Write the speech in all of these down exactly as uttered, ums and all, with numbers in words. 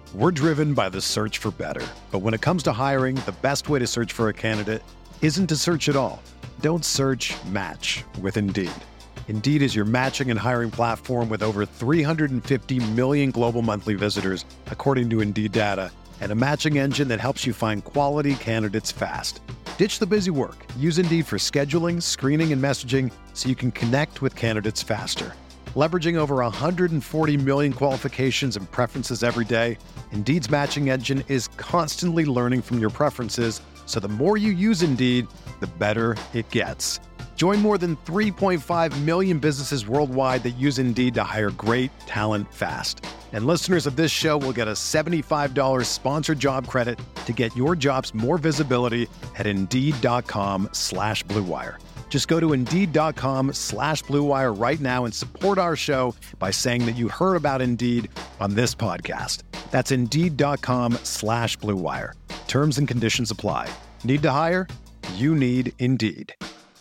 We're driven by the search for better. But when it comes to hiring, the best way to search for a candidate isn't to search at all. Don't search, match with Indeed. Indeed is your matching and hiring platform with over three hundred fifty million global monthly visitors, according to Indeed data, and a matching engine that helps you find quality candidates fast. Ditch the busy work. Use Indeed for scheduling, screening, and messaging so you can connect with candidates faster. Leveraging over one hundred forty million qualifications and preferences every day, Indeed's matching engine is constantly learning from your preferences, so the more you use Indeed, the better it gets. Join more than three point five million businesses worldwide that use Indeed to hire great talent fast. And listeners of this show will get a seventy-five dollars sponsored job credit to get your jobs more visibility at Indeed.com slash Blue Wire. Just go to Indeed.com slash Blue Wire right now and support our show by saying that you heard about Indeed on this podcast. That's Indeed.com slash Blue Wire. Terms and conditions apply. Need to hire? You need Indeed.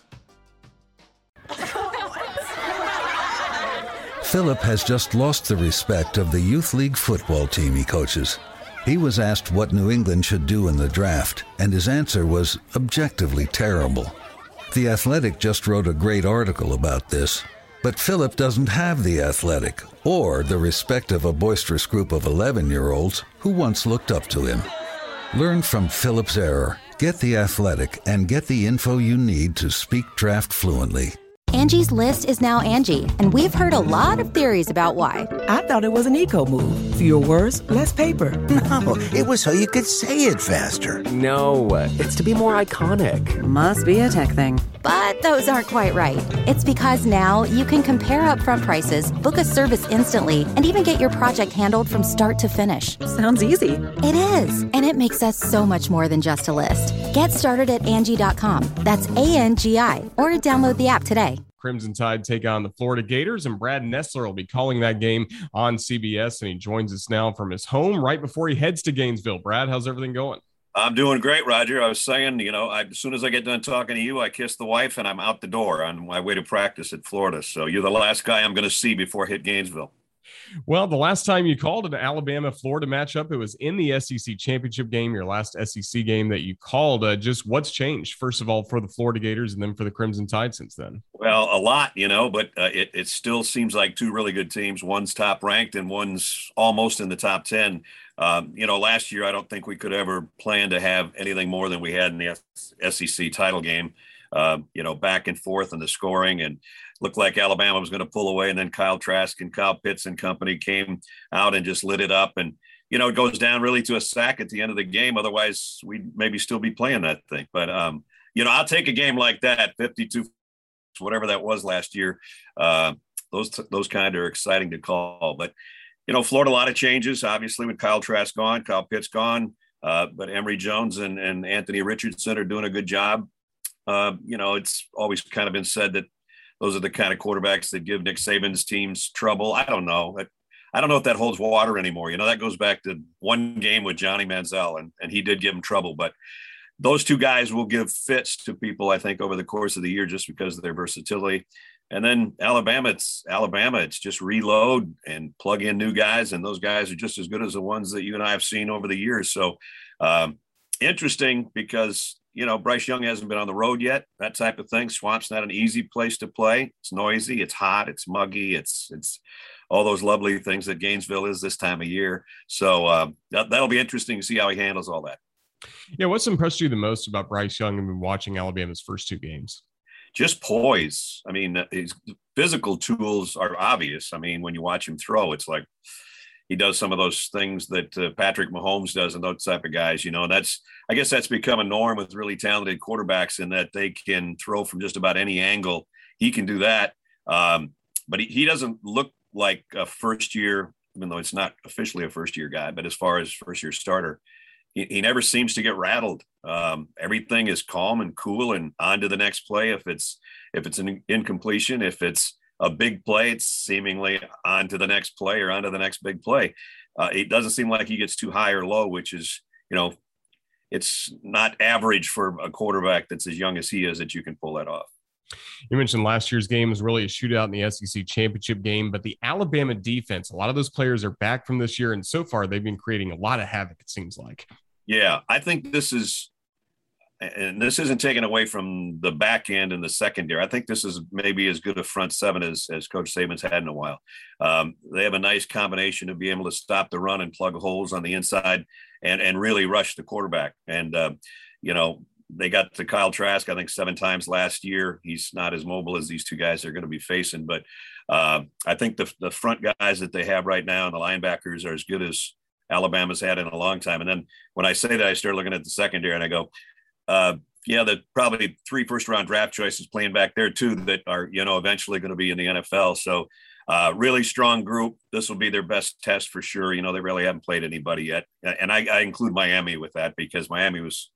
Philip has just lost the respect of the youth league football team he coaches. He was asked what New England should do in the draft, and his answer was objectively terrible. The Athletic just wrote a great article about this, but Philip doesn't have The Athletic or the respect of a boisterous group of eleven-year-olds who once looked up to him. Learn from Philip's error. Get The Athletic and get the info you need to speak draft fluently. Angie's List is now Angie, and we've heard a lot of theories about why. I thought it was an eco move. Fewer words, less paper. No, it was so you could say it faster. No, it's to be more iconic. Must be a tech thing. But those aren't quite right. It's because now you can compare upfront prices, book a service instantly, and even get your project handled from start to finish. Sounds easy. It is, and it makes us so much more than just a list. Get started at Angie dot com. That's A N G I, or download the app today. Crimson Tide take on the Florida Gators, and Brad Nessler will be calling that game on C B S, and he joins us now from his home right before he heads to Gainesville. Brad, how's everything going? I'm doing great, Roger. I was saying, you know, I, as soon as I get done talking to you, I kiss the wife, and I'm out the door on my way to practice at Florida. So you're the last guy I'm going to see before I hit Gainesville. Well, the last time you called an Alabama-Florida matchup, it was in the S E C championship game, your last S E C game that you called. Uh, just what's changed, first of all, for the Florida Gators and then for the Crimson Tide since then? Well, a lot, you know, but uh, it, it still seems like two really good teams. One's top ranked and one's almost in the top ten. Um, you know, last year, I don't think we could ever plan to have anything more than we had in the S E C title game, uh, you know, back and forth in the scoring, and looked like Alabama was going to pull away. And then Kyle Trask and Kyle Pitts and company came out and just lit it up. And, you know, it goes down really to a sack at the end of the game. Otherwise, we'd maybe still be playing that thing. But, um, you know, I'll take a game like that, fifty-two, whatever that was last year. Uh, those, those kind are exciting to call. But, you know, Florida, a lot of changes, obviously, with Kyle Trask gone, Kyle Pitts gone. Uh, but Emory Jones and, and Anthony Richardson are doing a good job. Uh, you know, it's always kind of been said that those are the kind of quarterbacks that give Nick Saban's teams trouble. I don't know. I don't know if that holds water anymore. You know, that goes back to one game with Johnny Manziel, and, and he did give him trouble. But those two guys will give fits to people, I think, over the course of the year just because of their versatility. And then Alabama, it's Alabama. It's just reload and plug in new guys, and those guys are just as good as the ones that you and I have seen over the years. So um, interesting because – you know, Bryce Young hasn't been on the road yet, that type of thing. Swamp's not an easy place to play. It's noisy, it's hot, it's muggy, it's it's all those lovely things that Gainesville is this time of year. So uh, that, that'll be interesting to see how he handles all that. Yeah, what's impressed you the most about Bryce Young and watching Alabama's first two games? Just poise. I mean, his physical tools are obvious. I mean, when you watch him throw, it's like he does some of those things that uh, Patrick Mahomes does and those type of guys, you know, and that's, I guess that's become a norm with really talented quarterbacks in that they can throw from just about any angle. He can do that. Um, but he, he doesn't look like a first year, even though it's not officially a first year guy, but as far as first year starter, he, he never seems to get rattled. Um, everything is calm and cool and on to the next play. If it's, if it's an incompletion, if it's a big play, it's seemingly on to the next play or on to the next big play. Uh, it doesn't seem like he gets too high or low, which is, you know, it's not average for a quarterback that's as young as he is that you can pull that off. You mentioned last year's game was really a shootout in the S E C championship game, but the Alabama defense, a lot of those players are back from this year, and so far they've been creating a lot of havoc, it seems like. Yeah, I think this is, and this isn't taken away from the back end and the secondary. I think this is maybe as good a front seven as, as Coach Saban's had in a while. Um, they have a nice combination to be able to stop the run and plug holes on the inside and, and really rush the quarterback. And, uh, you know, they got to Kyle Trask, I think, seven times last year. He's not as mobile as these two guys they're going to be facing. But uh, I think the, the front guys that they have right now and the linebackers are as good as Alabama's had in a long time. And then when I say that, I start looking at the secondary and I go, uh, yeah, the probably three first-round draft choices playing back there, too, that are, you know, eventually going to be in the N F L. So uh, really strong group. This will be their best test for sure. You know, they really haven't played anybody yet. And I, I include Miami with that because Miami was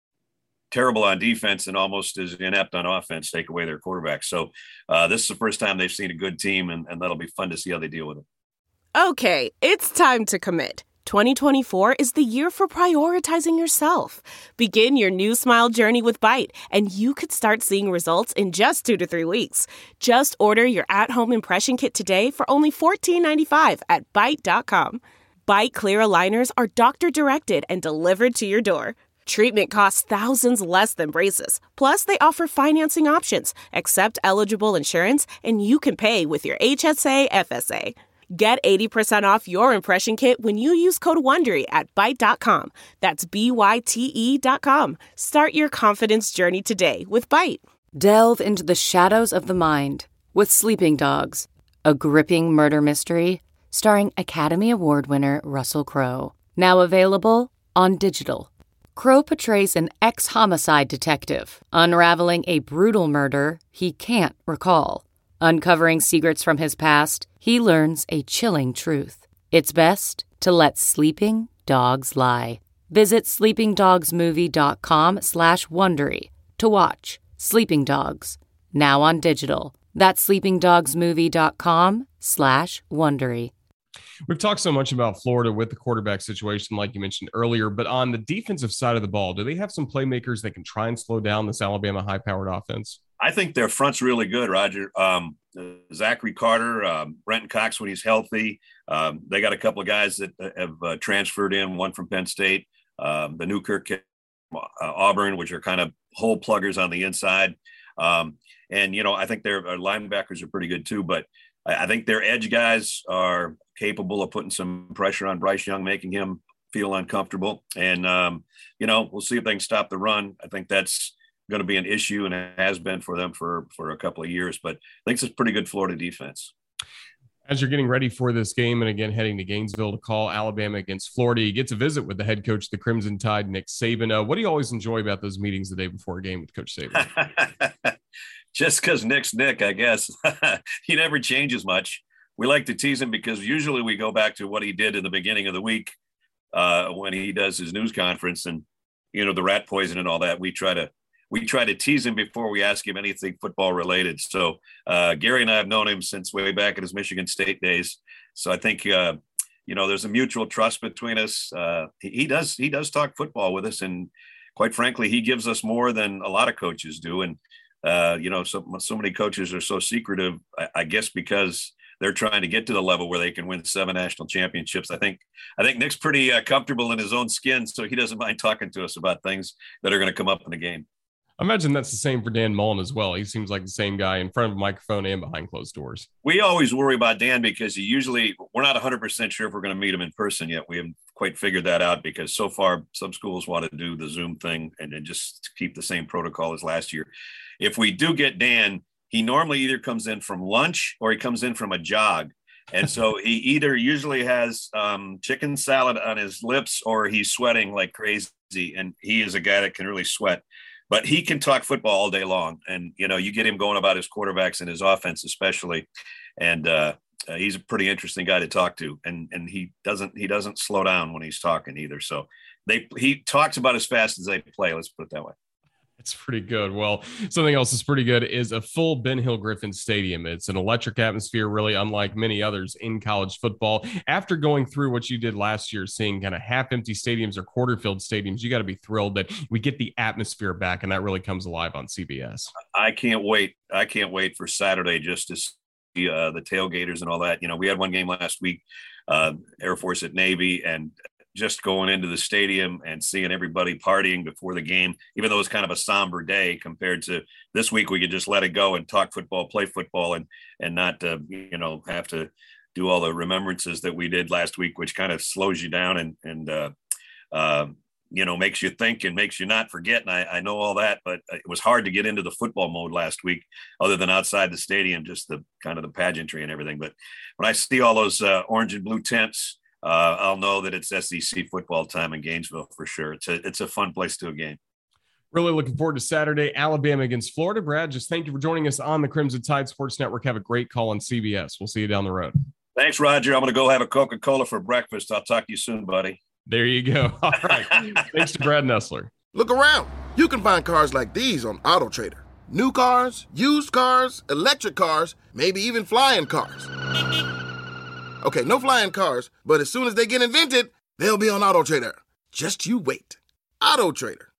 terrible on defense and almost as inept on offense, take away their quarterback. So uh, this is the first time they've seen a good team, and, and that'll be fun to see how they deal with it. Okay, it's time to commit. twenty twenty-four is the year for prioritizing yourself. Begin your new smile journey with Byte, and you could start seeing results in just two to three weeks. Just order your at-home impression kit today for only fourteen ninety-five at byte dot com. Byte clear aligners are doctor-directed and delivered to your door. Treatment costs thousands less than braces. Plus, they offer financing options, accept eligible insurance, and you can pay with your H S A F S A. Get eighty percent off your impression kit when you use code WONDERY at byte dot com. That's B Y T E dot com. Start your confidence journey today with Byte. Delve into the shadows of the mind with Sleeping Dogs, a gripping murder mystery starring Academy Award winner Russell Crowe. Now available on digital. Crowe portrays an ex-homicide detective unraveling a brutal murder he can't recall. Uncovering secrets from his past, he learns a chilling truth. It's best to let sleeping dogs lie. Visit sleeping dogs movie dot com slash Wondery to watch Sleeping Dogs, now on digital. That's sleeping dogs movie dot com slash Wondery. We've talked so much about Florida with the quarterback situation, like you mentioned earlier, but on the defensive side of the ball, do they have some playmakers that can try and slow down this Alabama high-powered offense? I think their front's really good, Roger. Um, Zachary Carter, um, Brenton Cox when he's healthy. Um, they got a couple of guys that have uh, transferred in, one from Penn State, um, the Newkirk kid, uh, Auburn, which are kind of hole pluggers on the inside. Um, and, you know, I think their linebackers are pretty good too, but I think their edge guys are capable of putting some pressure on Bryce Young, making him feel uncomfortable. And, um, you know, we'll see if they can stop the run. I think that's going to be an issue, and it has been for them for, for a couple of years. But I think it's a pretty good Florida defense. As you're getting ready for this game and, again, heading to Gainesville to call Alabama against Florida, you get to visit with the head coach of the Crimson Tide, Nick Saban. Uh, what do you always enjoy about those meetings the day before a game with Coach Saban? Just because Nick's Nick, I guess. He never changes much. We like to tease him because usually we go back to what he did in the beginning of the week uh, when he does his news conference and, you know, the rat poison and all that. We try to we try to tease him before we ask him anything football related. So uh, Gary and I have known him since way back in his Michigan State days. So I think, uh, you know, there's a mutual trust between us. Uh, he, he does he does talk football with us. And quite frankly, he gives us more than a lot of coaches do. And Uh, you know, so, so many coaches are so secretive, I, I guess, because they're trying to get to the level where they can win seven national championships. I think I think Nick's pretty uh, comfortable in his own skin, so he doesn't mind talking to us about things that are going to come up in the game. I imagine that's the same for Dan Mullen as well. He seems like the same guy in front of a microphone and behind closed doors. We always worry about Dan because he usually – we're not one hundred percent sure if we're going to meet him in person yet. We haven't quite figured that out because so far some schools want to do the Zoom thing and, and just keep the same protocol as last year. If we do get Dan, he normally either comes in from lunch or he comes in from a jog. And so he either usually has um, chicken salad on his lips or he's sweating like crazy. And he is a guy that can really sweat. But he can talk football all day long. And, you know, you get him going about his quarterbacks and his offense especially. And uh, uh, he's a pretty interesting guy to talk to. And and he doesn't he doesn't slow down when he's talking either. So they he talks about as fast as they play. Let's put it that way. It's pretty good. Well, something else that's pretty good is a full Ben Hill Griffin Stadium. It's an electric atmosphere, really unlike many others in college football. After going through what you did last year, seeing kind of half-empty stadiums or quarter-filled stadiums, you got to be thrilled that we get the atmosphere back, and that really comes alive on C B S. I can't wait. I can't wait for Saturday just to see uh, the tailgaters and all that. You know, we had one game last week, uh, Air Force at Navy, and just going into the stadium and seeing everybody partying before the game, even though it's kind of a somber day compared to this week, we could just let it go and talk football, play football, and and not, uh, you know, have to do all the remembrances that we did last week, which kind of slows you down and, and uh, uh, you know, makes you think and makes you not forget. And I, I know all that, but it was hard to get into the football mode last week, other than outside the stadium, just the kind of the pageantry and everything. But when I see all those uh, orange and blue tents, Uh, I'll know that it's S E C football time in Gainesville for sure. It's a it's a fun place to a game. Really looking forward to Saturday, Alabama against Florida. Brad, just thank you for joining us on the Crimson Tide Sports Network. Have a great call on C B S. We'll see you down the road. Thanks, Roger. I'm going to go have a Coca-Cola for breakfast. I'll talk to you soon, buddy. There you go. All right. Thanks to Brad Nessler. Look around. You can find cars like these on AutoTrader. New cars, used cars, electric cars, maybe even flying cars. Okay, no flying cars, but as soon as they get invented, they'll be on AutoTrader. Just you wait. AutoTrader.